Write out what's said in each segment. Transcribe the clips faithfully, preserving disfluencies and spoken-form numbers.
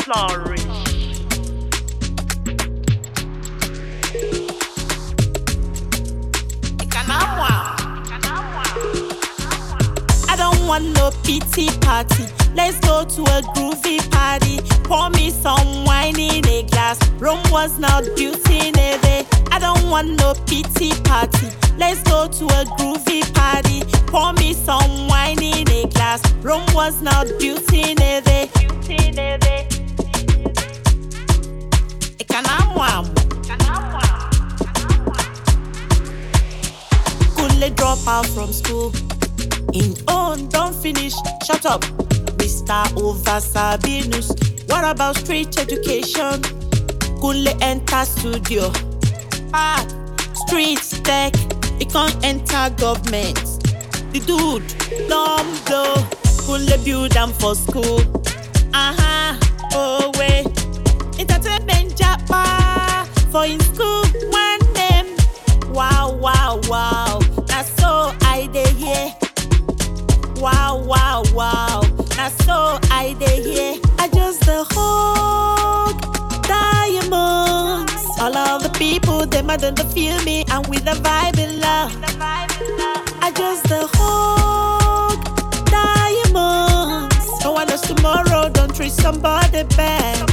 flourish. I don't want no pity party. Let's go to a groovy party. Pour me some wine in a glass. Rome was not built in a day. I don't want no pity party. Let's go to a groovy party. Pour me some wine in a glass. Rome was not built in a day. Couldn't drop out from school. In own, don't finish, shut up. Mister Over Sabinus. What about street education? Couldn't enter studio. Ah, street tech, it can't enter government. The dude, dumb blow. Couldn't build them for school. Uh-huh, oh wait. Entertainment japa for in school one name. Wow, wow, wow. That's so I dey here. Wow, wow, wow. That's so I dey here. I just the hug diamonds. All of the people, them I don't feel me, and with the vibe in love. I just the hug diamonds. No one knows tomorrow, don't treat somebody bad.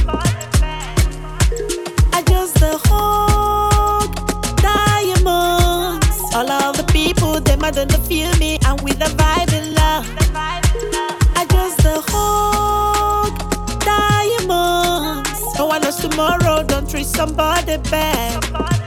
I just the hug diamonds. All of the people, them I don't feel me, and with the vibe in love. I just the hug diamonds. No one knows tomorrow, don't treat somebody bad.